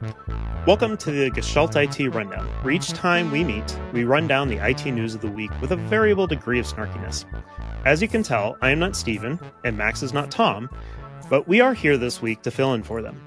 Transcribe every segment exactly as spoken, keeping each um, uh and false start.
Welcome to the Gestalt I T Rundown, where each time we meet, we run down the I T news of the week with a variable degree of snarkiness. As you can tell, I am not Steven, and Max is not Tom, but we are here this week to fill in for them.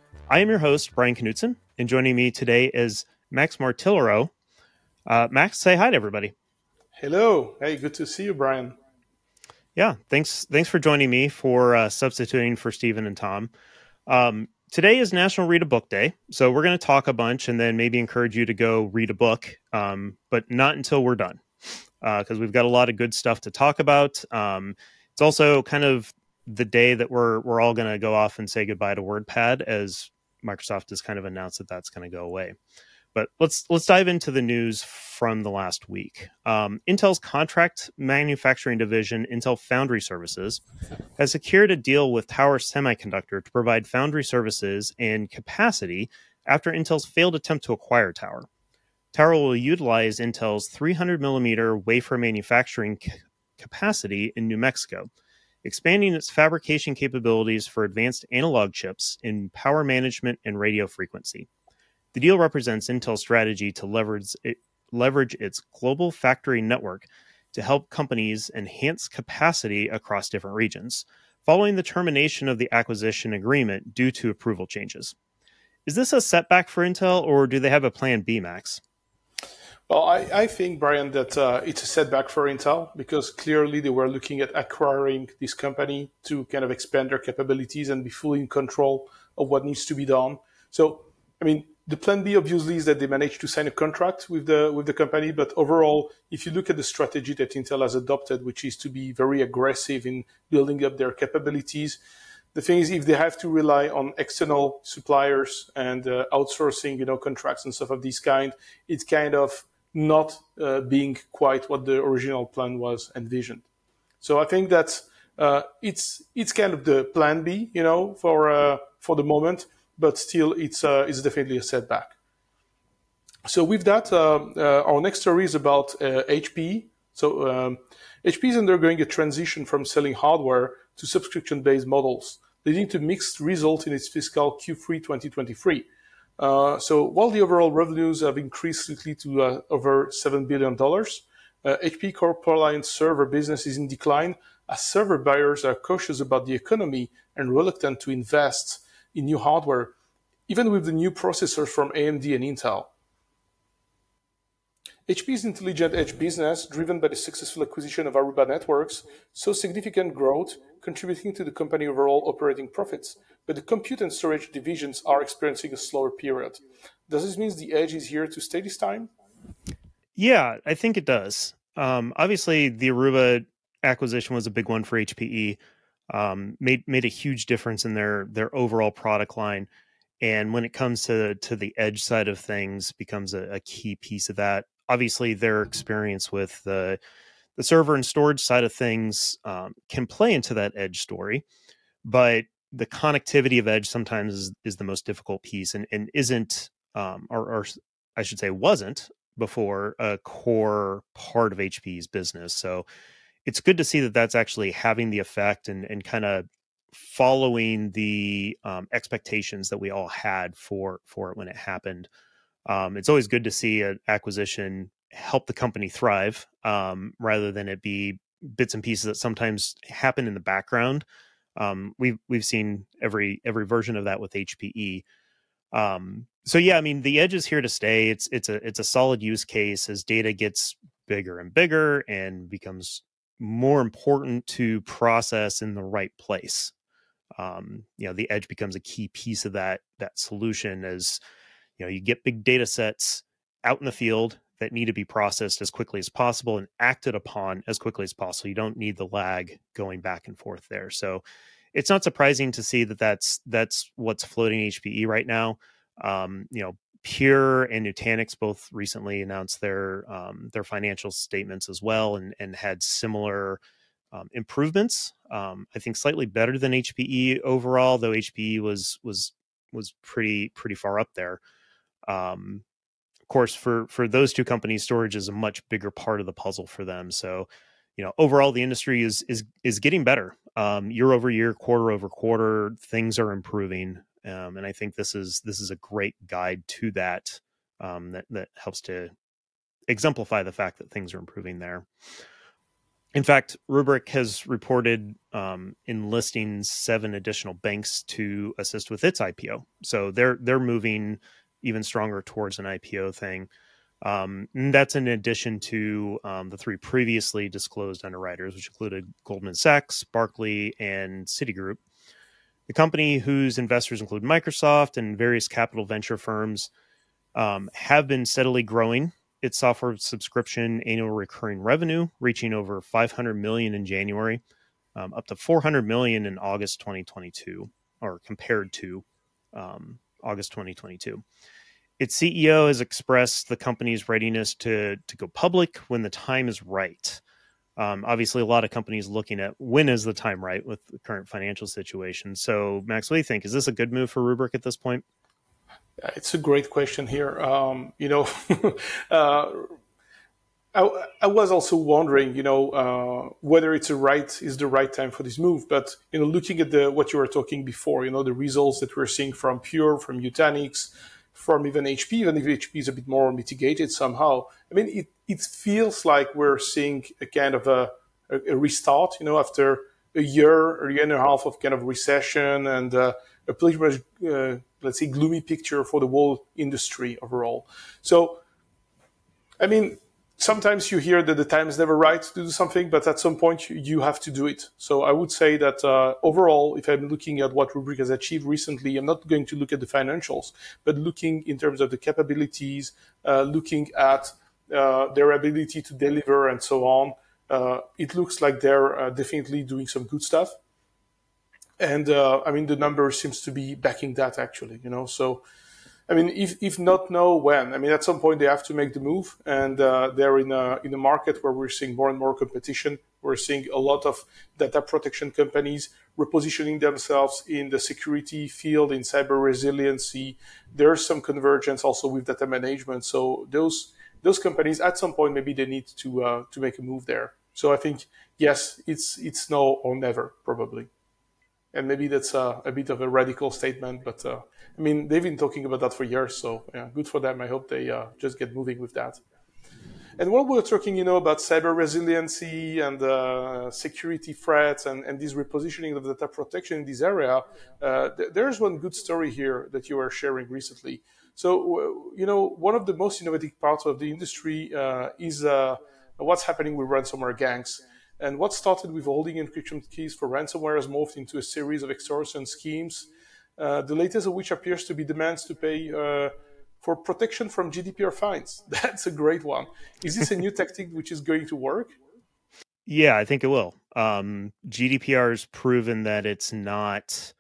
I am your host, Brian Knutson, and joining me today is Max Martillero. Uh, Max, say hi to everybody. Hello. Hey, good to see you, Brian. Yeah, thanks Thanks for joining me for uh, substituting for Steven and Tom. Um, Today is National Read a Book Day, so we're going to talk a bunch and then maybe encourage you to go read a book, um, but not until we're done, because uh, we've got a lot of good stuff to talk about. Um, it's also kind of the day that we're we're all going to go off and say goodbye to WordPad, as Microsoft has kind of announced that that's going to go away. But let's let's dive into the news from the last week. Um, Intel's contract manufacturing division, Intel Foundry Services, has secured a deal with Tower Semiconductor to provide foundry services and capacity after Intel's failed attempt to acquire Tower. Tower will utilize Intel's three hundred millimeter wafer manufacturing c- capacity in New Mexico, expanding its fabrication capabilities for advanced analog chips in power management and radio frequency. The deal represents Intel's strategy to leverage, it, leverage its global factory network to help companies enhance capacity across different regions, following the termination of the acquisition agreement due to approval changes. Is this a setback for Intel, or do they have a plan B, Max? Well, I, I think, Brian, that uh, it's a setback for Intel because clearly they were looking at acquiring this company to kind of expand their capabilities and be fully in control of what needs to be done. So, I mean, the plan B obviously is that they managed to sign a contract with the with the company, but overall, if you look at the strategy that Intel has adopted, which is to be very aggressive in building up their capabilities, the thing is, if they have to rely on external suppliers and uh, outsourcing, you know, contracts and stuff of this kind, it's kind of not uh, being quite what the original plan was envisioned. So I think that uh, it's it's kind of the plan B, you know, for uh, for the moment. But still, it's uh, it's definitely a setback. So with that, uh, uh, our next story is about uh, H P. So um, H P is undergoing a transition from selling hardware to subscription-based models, leading to mixed results in its fiscal Q three twenty twenty-three. Uh, so while the overall revenues have increased slightly to uh, over seven billion dollars, uh, H P Core server business is in decline as server buyers are cautious about the economy and reluctant to invest in new hardware, even with the new processors from A M D and Intel. H P's Intelligent Edge business, driven by the successful acquisition of Aruba Networks, saw significant growth, contributing to the company's overall operating profits, but the compute and storage divisions are experiencing a slower period. Does this mean the Edge is here to stay this time? Yeah, I think it does. Um, obviously, the Aruba acquisition was a big one for H P E. Um, made made a huge difference in their their overall product line, and when it comes to to the edge side of things, becomes a, a key piece of that. Obviously, their experience with the the server and storage side of things um, can play into that edge story, but the connectivity of edge sometimes is, is the most difficult piece, and and isn't um, or, or I should say wasn't before a core part of H P's business. So it's good to see that that's actually having the effect and, and kind of following the um, expectations that we all had for, for it when it happened. Um, it's always good to see an acquisition help the company thrive um, rather than it be bits and pieces that sometimes happen in the background. Um, we've, we've seen every, every version of that with H P E. Um, so yeah, I mean, the edge is here to stay. It's, it's a, it's a solid use case as data gets bigger and bigger and becomes more important to process in the right place. Um, you know, the edge becomes a key piece of that, that solution as, you know, you get big data sets out in the field that need to be processed as quickly as possible and acted upon as quickly as possible. You don't need the lag going back and forth there. So it's not surprising to see that that's, that's what's floating H P E right now. Um, you know, Pure and Nutanix both recently announced their um, their financial statements as well, and and had similar um, improvements. Um, I think slightly better than H P E overall, though H P E was was was pretty pretty far up there. Um, of course, for for those two companies, storage is a much bigger part of the puzzle for them. So, you know, overall, the industry is is is getting better. Um, year over year, quarter over quarter, things are improving. Um, and I think this is this is a great guide to that, um, that that helps to exemplify the fact that things are improving there. In fact, Rubrik has reported um, enlisting seven additional banks to assist with its I P O. So they're they're moving even stronger towards an I P O thing. Um, and that's in addition to um, the three previously disclosed underwriters, which included Goldman Sachs, Barclays, and Citigroup. The company, whose investors include Microsoft and various capital venture firms, um, have been steadily growing its software subscription annual recurring revenue, reaching over five hundred million dollars in January, um, up to four hundred million dollars in August twenty twenty-two, or compared to um, August twenty twenty-two. Its C E O has expressed the company's readiness to, to go public when the time is right. Um, obviously, a lot of companies looking at when is the time right with the current financial situation. So, Max, what do you think? Is this a good move for Rubrik at this point? It's a great question here. Um, you know, uh, I, I was also wondering, you know, uh, whether it's a right is the right time for this move. But you know, looking at the what you were talking before, you know, the results that we're seeing from Pure, from Nutanix, from even H P, even if H P is a bit more mitigated somehow. I mean, it it feels like we're seeing a kind of a, a, a restart, you know, after a year, a year and a half of kind of recession and uh, a pretty much, uh, let's say, gloomy picture for the whole industry overall. So, I mean, sometimes you hear that the time is never right to do something, but at some point you have to do it. So I would say that uh, overall, if I'm looking at what Rubrik has achieved recently, I'm not going to look at the financials, but looking in terms of the capabilities, uh, looking at uh, their ability to deliver and so on. Uh, it looks like they're uh, definitely doing some good stuff. And uh, I mean, the number seems to be backing that actually, you know, so I mean, if, if not know when, I mean, at some point they have to make the move, and uh, they're in a in a market where we're seeing more and more competition. We're seeing a lot of data protection companies repositioning themselves in the security field, in cyber resiliency. There's some convergence also with data management. So those those companies, at some point, maybe they need to uh, to make a move there. So I think yes, it's it's now or never probably. And maybe that's a, a bit of a radical statement, but uh, I mean, they've been talking about that for years, so yeah, good for them. I hope they uh, just get moving with that. And while we're talking, you know, about cyber resiliency and uh, security threats and, and this repositioning of data protection in this area, uh, th- there's one good story here that you were sharing recently. So, you know, one of the most innovative parts of the industry uh, is uh, what's happening with ransomware gangs. And what started with holding encryption keys for ransomware has morphed into a series of extortion schemes, uh, the latest of which appears to be demands to pay uh, for protection from G D P R fines. That's a great one. Is this a new tactic which is going to work? Yeah, I think it will. Um, G D P R has proven that it's not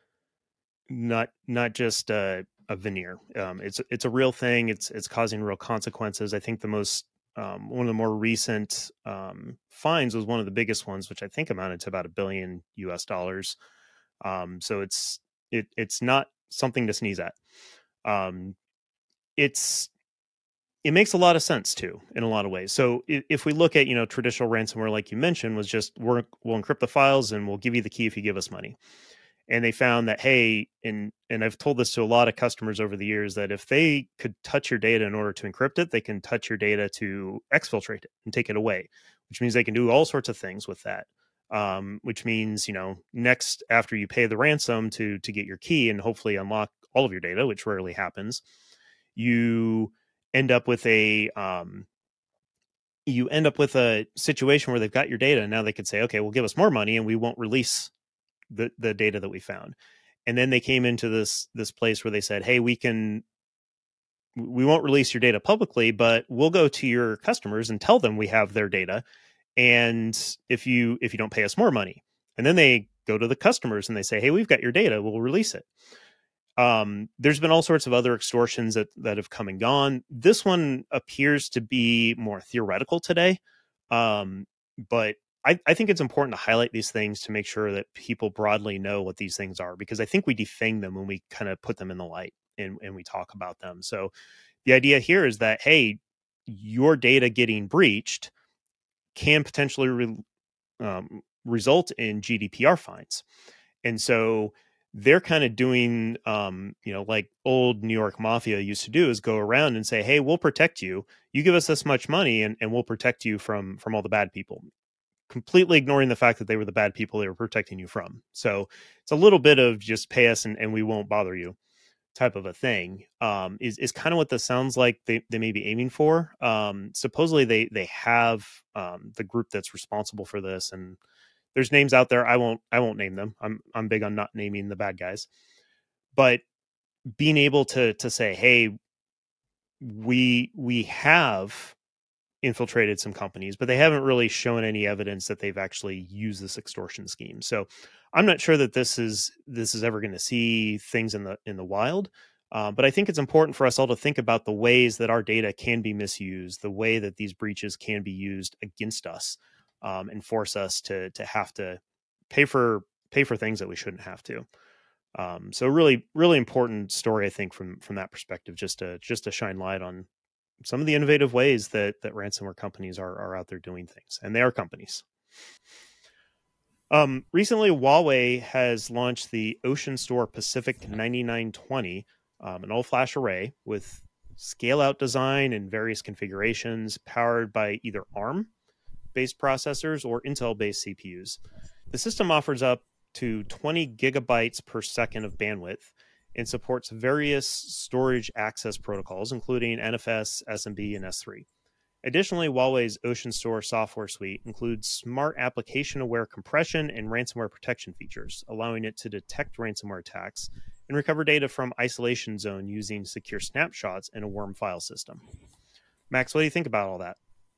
not not just a, a veneer. Um, it's it's a real thing. It's it's causing real consequences. I think the most um, one of the more recent um, fines was one of the biggest ones, which I think amounted to about a billion U S dollars. Um, so it's it it's not something to sneeze at. Um, it's it makes a lot of sense too in a lot of ways. So if, if we look at, you know, traditional ransomware, like you mentioned, was just we're, we'll encrypt the files and we'll give you the key if you give us money. And they found that, hey, and and I've told this to a lot of customers over the years, that if they could touch your data in order to encrypt it, they can touch your data to exfiltrate it and take it away, which means they can do all sorts of things with that. Um, which means, you know, next after you pay the ransom to to get your key and hopefully unlock all of your data, which rarely happens, you end up with a um, you end up with a situation where they've got your data and now they could say, okay, well, give us more money and we won't release the the data that we found. And then they came into this this place where they said, hey, we can we won't release your data publicly, but we'll go to your customers and tell them we have their data, and if you if you don't pay us more money. And then they go to the customers and they say, hey, we've got your data, we'll release it. Um, there's been all sorts of other extortions that that have come and gone. This one appears to be more theoretical today, um, but I, I think it's important to highlight these things to make sure that people broadly know what these things are, because I think we defang them when we kind of put them in the light and, and we talk about them. So the idea here is that, hey, your data getting breached can potentially re, um, result in G D P R fines. And so they're kind of doing, um, you know, like old New York mafia used to do, is go around and say, hey, we'll protect you. You give us this much money and, and we'll protect you from from all the bad people, completely ignoring the fact that they were the bad people they were protecting you from. So it's a little bit of just pay us and, and we won't bother you type of a thing, um, is, is kind of what this sounds like they, they may be aiming for. Um, supposedly they, they have um, the group that's responsible for this, and there's names out there. I won't, I won't name them. I'm, I'm big on not naming the bad guys, but being able to, to say, hey, we, we have infiltrated some companies, but they haven't really shown any evidence that they've actually used this extortion scheme. So I'm not sure that this is this is ever going to see things in the in the wild. Uh, but I think it's important for us all to think about the ways that our data can be misused, the way that these breaches can be used against us, um, and force us to to have to pay for pay for things that we shouldn't have to. Um, so really, really important story, I think, from from that perspective, just to just to shine light on some of the innovative ways that that ransomware companies are are out there doing things, and they are companies. Um, recently, Huawei has launched the OceanStor Pacific ninety-nine twenty, um, an all-flash array with scale-out design and various configurations, powered by either ARM-based processors or Intel-based C P Us. The system offers up to twenty gigabytes per second of bandwidth and supports various storage access protocols, including N F S, S M B, and S three. Additionally, Huawei's OceanStor software suite includes smart application-aware compression and ransomware protection features, allowing it to detect ransomware attacks and recover data from isolation zone using secure snapshots in a worm file system. Max, what do you think about all that?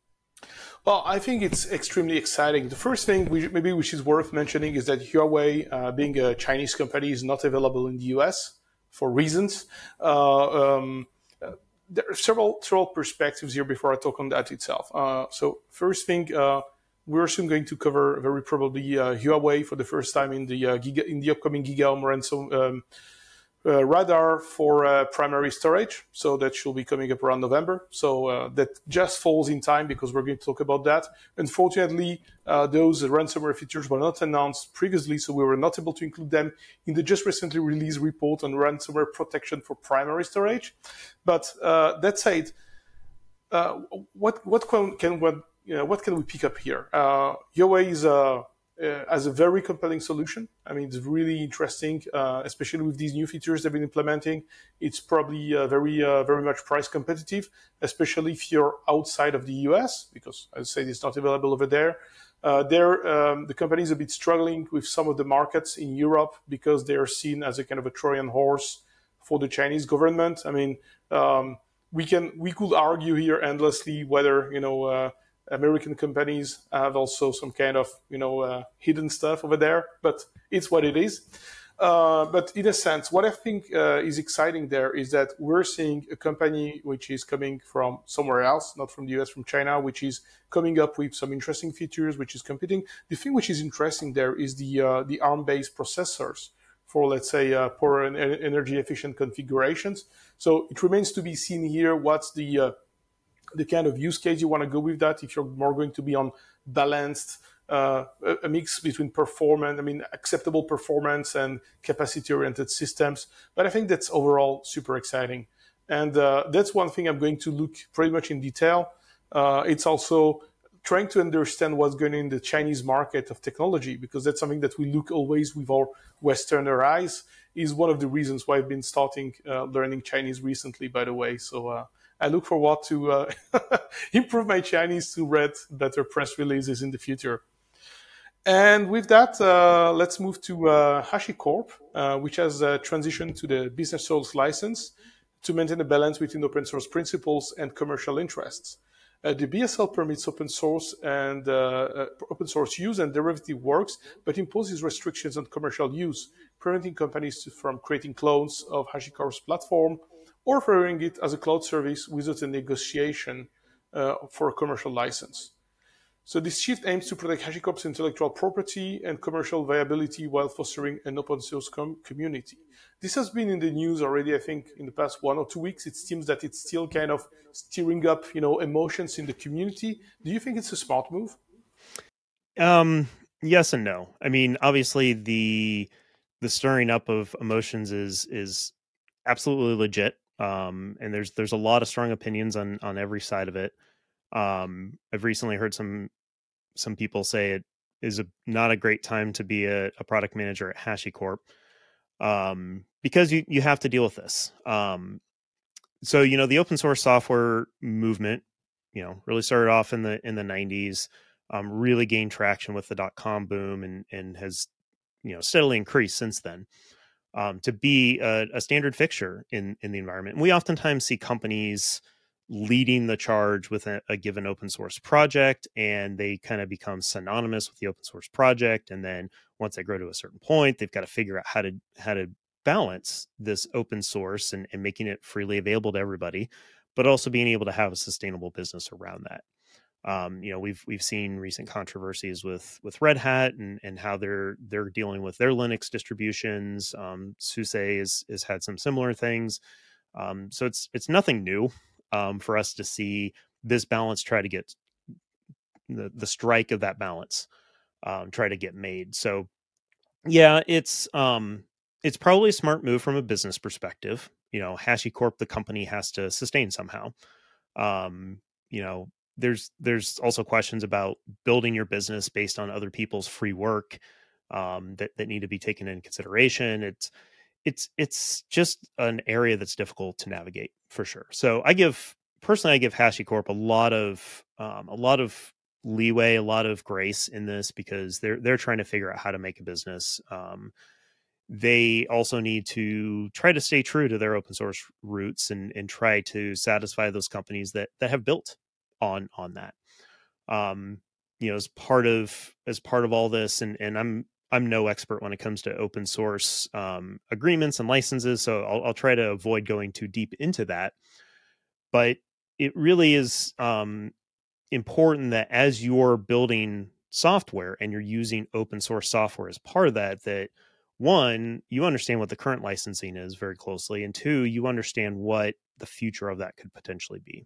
Well, I think it's extremely exciting. The first thing we, maybe which is worth mentioning is that Huawei, uh, being a Chinese company, is not available in the U S for reasons. Uh, um, uh, there are several several perspectives here before I talk on that itself. Uh, so first thing, uh, we're soon going to cover very probably uh, Huawei for the first time in the uh, Giga, in the upcoming GigaOM ransom. Um, Uh, radar for uh, primary storage. So that should be coming up around November. So uh, that just falls in time because we're going to talk about that. Unfortunately, uh, those ransomware features were not announced previously, so we were not able to include them in the just recently released report on ransomware protection for primary storage. But uh, that said, uh, what what can, can what you know, what can we pick up here? Uh, Huawei is a Uh, as a very compelling solution. I mean, it's really interesting, uh, especially with these new features they've been implementing. It's probably uh, very, uh, very much price competitive, especially if you're outside of the U S, because as I said, it's not available over there. Uh, there, um, the company is a bit struggling with some of the markets in Europe because they are seen as a kind of a Trojan horse for the Chinese government. I mean, um, we can we could argue here endlessly whether you know. Uh, American companies have also some kind of, you know, uh, hidden stuff over there, but it's what it is. Uh, but in a sense, what I think uh, is exciting there is that we're seeing a company which is coming from somewhere else, not from the U S, from China, which is coming up with some interesting features, which is competing. The thing which is interesting there is the uh, the ARM-based processors for, let's say, uh, power and energy efficient configurations. So it remains to be seen here what's the uh, the kind of use case you want to go with that. If you're more going to be on balanced, uh, a mix between performance, I mean, acceptable performance and capacity-oriented systems. But I think that's overall super exciting. And uh, that's one thing I'm going to look pretty much in detail. Uh, it's also trying to understand what's going on in the Chinese market of technology, because that's something that we look always with our Westerner eyes, is one of the reasons why I've been starting uh, learning Chinese recently, by the way. So, uh, I look forward to uh, improve my Chinese to read better press releases in the future. And with that, uh, let's move to uh, HashiCorp, uh, which has uh, transitioned to the business source license to maintain a balance between open source principles and commercial interests. Uh, the B S L permits open source and uh, uh, open source use and derivative works, but imposes restrictions on commercial use, preventing companies to, from creating clones of HashiCorp's platform or offering it as a cloud service without a negotiation uh, for a commercial license. So this shift aims to protect HashiCorp's intellectual property and commercial viability while fostering an open source com- community. This has been in the news already, I think, in the past one or two weeks. It seems that it's still kind of stirring up, you know, emotions in the community. Do you think it's a smart move? Um, yes and no. I mean, obviously the the stirring up of emotions is is absolutely legit. Um, and there's there's a lot of strong opinions on on every side of it. Um, I've recently heard some some people say it is a, not a great time to be a, a product manager at HashiCorp, um, because you you have to deal with this. Um, so you know the open source software movement, you know, really started off in the in the nineties, um, really gained traction with the dot com boom, and and has, you know, steadily increased since then, um, to be a, a standard fixture in in the environment. And we oftentimes see companies leading the charge with a, a given open source project, and they kind of become synonymous with the open source project. And then once they grow to a certain point, they've got to figure out how to how to balance this open source and, and making it freely available to everybody, but also being able to have a sustainable business around that. Um, you know, we've we've seen recent controversies with with Red Hat and and how they're they're dealing with their Linux distributions. Um, SUSE has has had some similar things. Um, so it's it's nothing new, um, for us to see this balance try to get the the strike of that balance, um, try to get made. So yeah, it's um, it's probably a smart move from a business perspective. You know, HashiCorp, the company, has to sustain somehow. Um, you know, there's there's also questions about building your business based on other people's free work, um, that that need to be taken into consideration. It's it's it's just an area that's difficult to navigate for sure. So I give personally, I give HashiCorp a lot of um, a lot of leeway, a lot of grace in this, because they're they're trying to figure out how to make a business. Um, they also need to try to stay true to their open source roots, and and try to satisfy those companies that that have built on on that. Um, you know, as part of as part of all this, and and I'm I'm no expert when it comes to open source um, agreements and licenses, so I'll, I'll try to avoid going too deep into that. But it really is um, important that as you're building software and you're using open source software as part of that, that one, you understand what the current licensing is very closely, and two, you understand what the future of that could potentially be.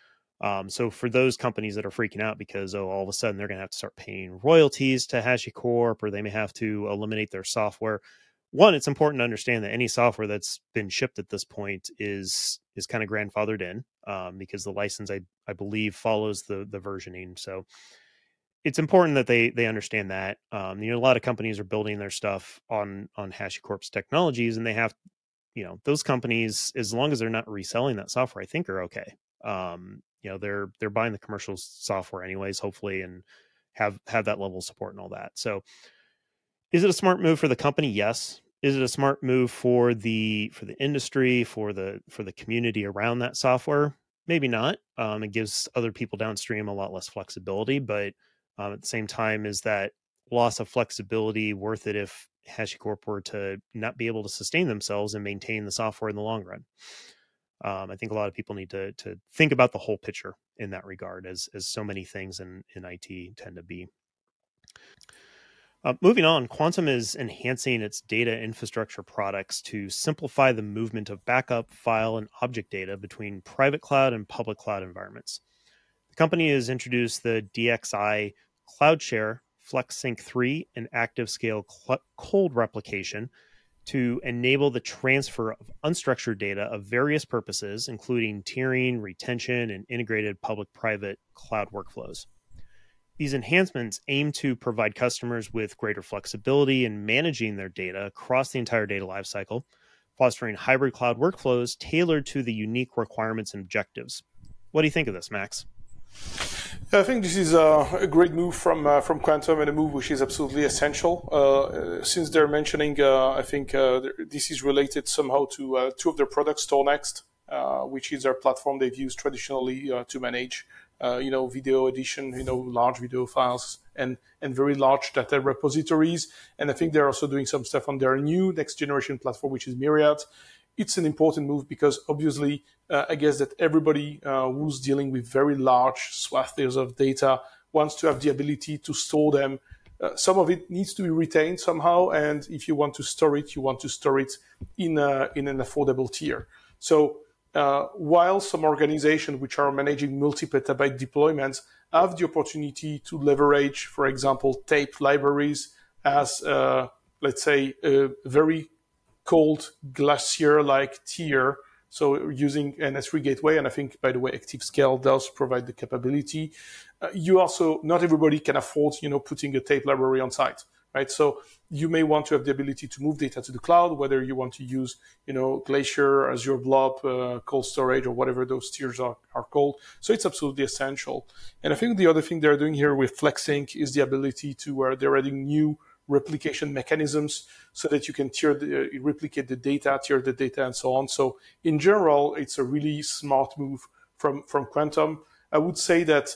Um, so for those companies that are freaking out because, oh, all of a sudden they're going to have to start paying royalties to HashiCorp, or they may have to eliminate their software. One, it's important to understand that any software that's been shipped at this point is is kind of grandfathered in, um, because the license, I I believe, follows the the versioning. So it's important that they they understand that. Um, you know, a lot of companies are building their stuff on on HashiCorp's technologies, and they have, you know, those companies, as long as they're not reselling that software, I think are okay. Um, you know, they're they're buying the commercial software anyways, hopefully, and have have that level of support and all that. So, is it a smart move for the company? Yes. Is it a smart move for the for the industry, for the for the community around that software? Maybe not. Um, it gives other people downstream a lot less flexibility, but um, at the same time, is that loss of flexibility worth it if HashiCorp were to not be able to sustain themselves and maintain the software in the long run? Um, I think a lot of people need to to think about the whole picture in that regard, as as so many things in in I T tend to be. Uh, moving on, Quantum is enhancing its data infrastructure products to simplify the movement of backup, file, and object data between private cloud and public cloud environments. The company has introduced the D X I CloudShare FlexSync three and ActiveScale cold replication to enable the transfer of unstructured data of various purposes, including tiering, retention, and integrated public-private cloud workflows. These enhancements aim to provide customers with greater flexibility in managing their data across the entire data lifecycle, fostering hybrid cloud workflows tailored to the unique requirements and objectives. What do you think of this, Max? I think this is a, a great move from uh, from Quantum, and a move which is absolutely essential. Uh, since they're mentioning, uh, I think uh, this is related somehow to uh, two of their products, StoreNext, uh, which is their platform they've used traditionally uh, to manage, uh, you know, video edition, you know, large video files and and very large data repositories. And I think they're also doing some stuff on their new next generation platform, which is Myriad. It's an important move because obviously, uh, I guess that everybody uh, who's dealing with very large swathes of data wants to have the ability to store them. Uh, some of it needs to be retained somehow, and if you want to store it, you want to store it in a, in an affordable tier. So uh, while some organizations which are managing multi-petabyte deployments have the opportunity to leverage, for example, tape libraries as uh, let's say, a very cold glacier-like tier. So using an S three gateway, and I think, by the way, ActiveScale does provide the capability. Uh, you also, not everybody can afford, you know, putting a tape library on site, right? So you may want to have the ability to move data to the cloud, whether you want to use, you know, Glacier, Azure Blob, uh, cold storage, or whatever those tiers are, are called. So it's absolutely essential. And I think the other thing they're doing here with FlexSync is the ability to where they're adding new replication mechanisms so that you can tier the, uh, replicate the data, tier the data, and so on. So in general, it's a really smart move from, from Quantum. I would say that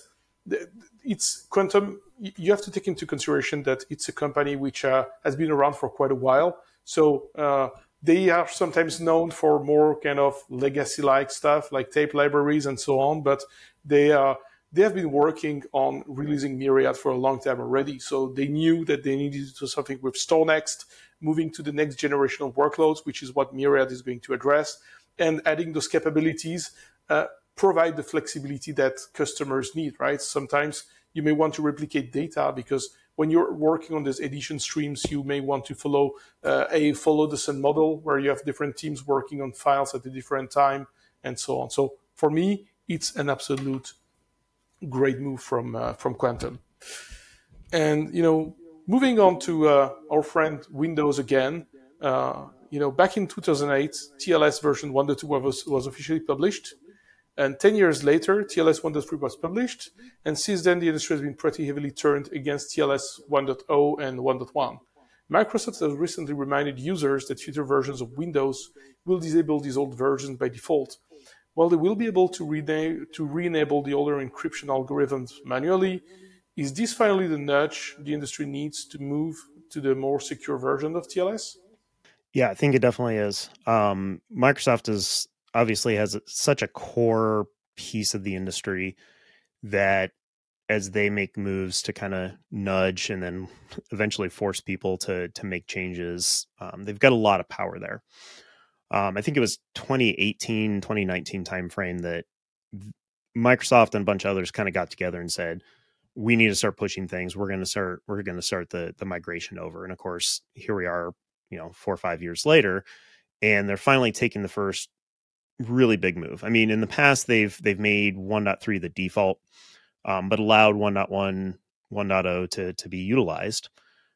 it's Quantum. You have to take into consideration that it's a company which uh, has been around for quite a while. So uh, they are sometimes known for more kind of legacy-like stuff, like tape libraries and so on. But they are uh, they have been working on releasing Myriad for a long time already. So they knew that they needed to do something with StorNext, moving to the next generation of workloads, which is what Myriad is going to address, and adding those capabilities. Uh, provide the flexibility that customers need, right? Sometimes you may want to replicate data because when you're working on these edition streams, you may want to follow uh, a follow the sun model where you have different teams working on files at a different time and so on. So for me, it's an absolute great move from uh, from Quantum. And, you know, moving on to uh, our friend Windows again, uh, you know, back in two thousand eight, T L S version one point two was, was officially published. And ten years later, T L S one point three was published. And since then, the industry has been pretty heavily turned against T L S one point zero and one point one. Microsoft has recently reminded users that future versions of Windows will disable these old versions by default. While they will be able to, rena- to re-enable the older encryption algorithms manually, is this finally the nudge the industry needs to move to the more secure version of T L S? Yeah, I think it definitely is. Um, Microsoft is obviously has such a core piece of the industry that as they make moves to kind of nudge and then eventually force people to to make changes, um, they've got a lot of power there. Um, I think it was twenty eighteen, twenty nineteen timeframe that Microsoft and a bunch of others kind of got together and said, we need to start pushing things. We're going to start, we're going to start the, the migration over. And of course, here we are, you know, four or five years later, and they're finally taking the first really big move. I mean, in the past, they've, they've made one point three the default, um, but allowed one point one, one point zero to, to be utilized.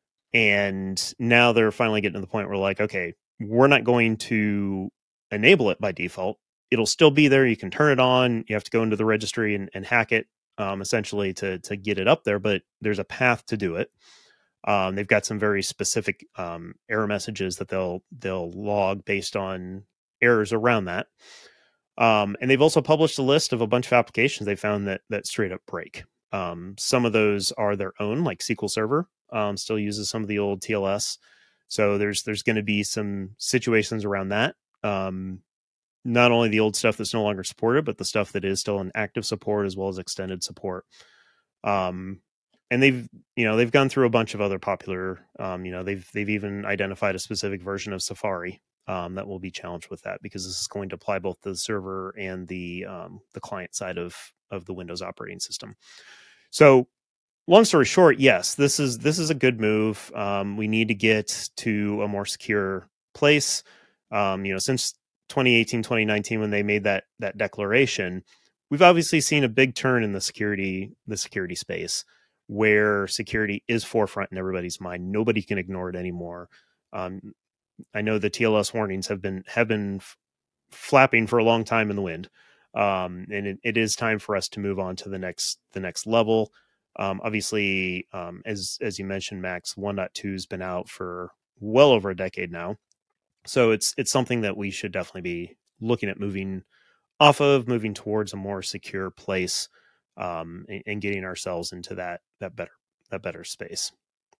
And now they're finally getting to the point where like, okay, we're not going to enable it by default. It'll still be there. You can turn it on. You have to go into the registry and, and hack it, um, essentially to, to get it up there, but there's a path to do it. Um, they've got some very specific um, error messages that they'll, they'll log based on errors around that. Um, and they've also published a list of a bunch of applications they found that, that straight up break. Um, some of those are their own, like S Q L Server um, still uses some of the old T L S. So there's there's going to be some situations around that. Um, not only the old stuff that's no longer supported, but the stuff that is still in active support as well as extended support. Um, and they've you know they've gone through a bunch of other popular. Um, you know they've they've even identified a specific version of Safari um, that will be challenged with that because this is going to apply both to the server and the um, the client side of of the Windows operating system. So long story short, yes, this is this is a good move. Um, we need to get to a more secure place. Um, you know, since twenty eighteen, twenty nineteen, when they made that that declaration, we've obviously seen a big turn in the security the security space, where security is forefront in everybody's mind. Nobody can ignore it anymore. Um, I know the T L S warnings have been have been f- flapping for a long time in the wind, um, and it, it is time for us to move on to the next the next level. Um, obviously, um, as as you mentioned, Max, one point two has been out for well over a decade now, so it's it's something that we should definitely be looking at moving off of, moving towards a more secure place, um, and, and getting ourselves into that that better that better space.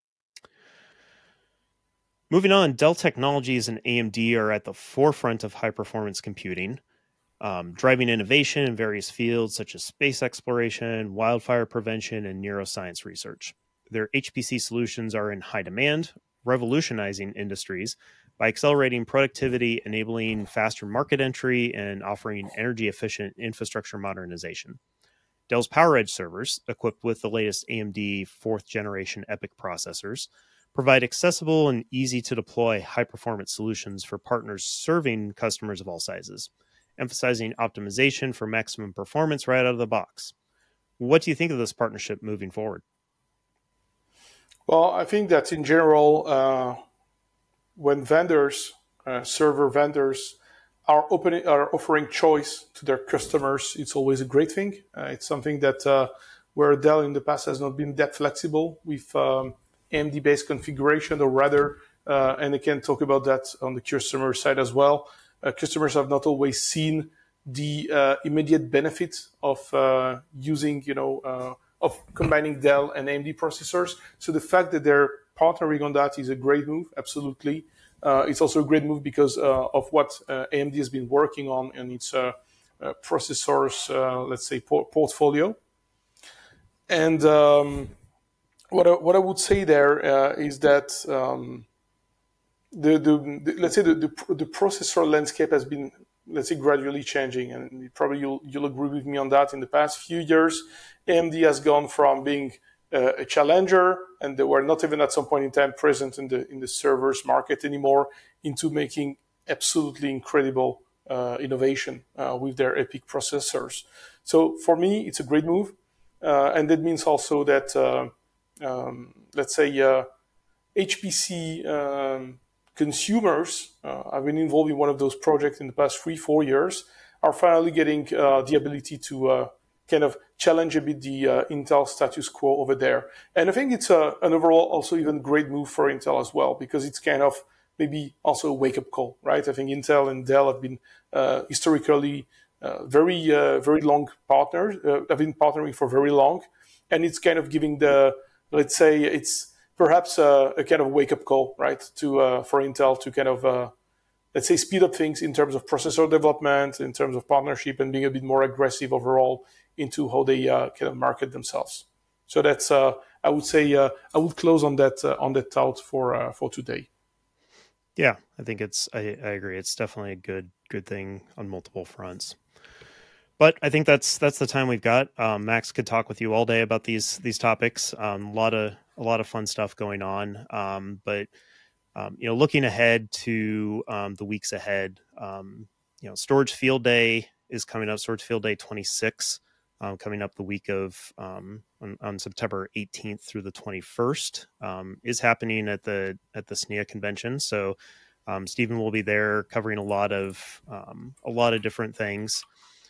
Moving on, Dell Technologies and A M D are at the forefront of high performance computing, um, driving innovation in various fields such as space exploration, wildfire prevention, and neuroscience research. Their H P C solutions are in high demand, revolutionizing industries by accelerating productivity, enabling faster market entry, and offering energy efficient infrastructure modernization. Dell's PowerEdge servers, equipped with the latest A M D fourth generation EPYC processors, provide accessible and easy to deploy high performance solutions for partners serving customers of all sizes, emphasizing optimization for maximum performance right out of the box. What do you think of this partnership moving forward? Well, I think that in general, uh, when vendors, uh, server vendors, are opening, are offering choice to their customers, it's always a great thing. Uh, it's something that uh, where Dell in the past has not been that flexible with um, A M D-based configuration, or rather, uh, and I can talk about that on the customer side as well. Uh, customers have not always seen the uh, immediate benefit of uh, using, you know, uh, of combining Dell and A M D processors. So the fact that they're partnering on that is a great move, absolutely. Uh, it's also a great move because uh, of what uh, A M D has been working on in its uh, uh, processors, uh, let's say, por- portfolio. And um, what I, what I would say there uh, is that um, the, the, the let's say the, the the processor landscape has been, let's say, gradually changing, and probably you'll you'll agree with me on that. In the past few years, A M D has gone from being uh, a challenger, and they were not even at some point in time present in the in the servers market anymore, into making absolutely incredible uh, innovation uh, with their EPYC processors. So for me, it's a great move, uh, and that means also that uh, um, let's say uh, H P C um, consumers, uh, I've been involved in one of those projects in the past three, four years, are finally getting uh, the ability to uh, kind of challenge a bit the uh, Intel status quo over there. And I think it's a, an overall also even great move for Intel as well, because it's kind of maybe also a wake-up call, right? I think Intel and Dell have been uh, historically uh, very, uh, very long partners, uh, have been partnering for very long. And it's kind of giving the, let's say, it's perhaps a, a kind of wake-up call, right, to uh, for Intel to kind of, uh, let's say, speed up things in terms of processor development, in terms of partnership, and being a bit more aggressive overall into how they uh, kind of market themselves. So that's, uh, I would say, uh, I would close on that uh, on that thought for uh, for today. Yeah, I think it's, I, I agree. It's definitely a good, good thing on multiple fronts. But I think that's that's the time we've got. Um, Max could talk with you all day about these these topics. Um, a lot of a lot of fun stuff going on. Um, but um, you know, looking ahead to um, the weeks ahead, um, you know, Storage Field Day is coming up. Storage Field Day twenty-six, um, coming up the week of um, on, on September eighteenth through the twenty-first, um, is happening at the at the S N I A convention. So um, Stephen will be there covering a lot of um, a lot of different things.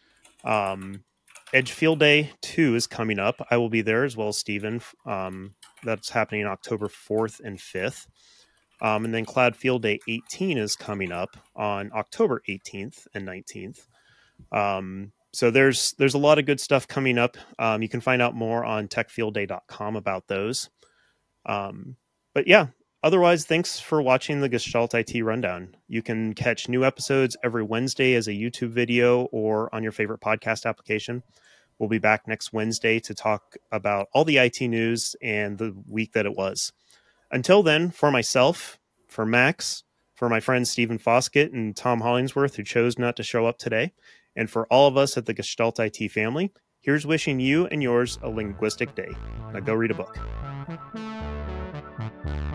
Um, Edge Field Day two is coming up. I will be there as well as Stephen. Um, that's happening October fourth and fifth. Um, and then Cloud Field Day eighteen is coming up on October eighteenth and nineteenth. Um, so there's there's a lot of good stuff coming up. Um, you can find out more on tech field day dot com about those. Um, but yeah, otherwise, thanks for watching the Gestalt I T Rundown. You can catch new episodes every Wednesday as a YouTube video or on your favorite podcast application. We'll be back next Wednesday to talk about all the I T news and the week that it was. Until then, for myself, for Max, for my friends Stephen Foskett and Tom Hollingsworth, who chose not to show up today, and for all of us at the Gestalt I T family, here's wishing you and yours a linguistic day. Now go read a book.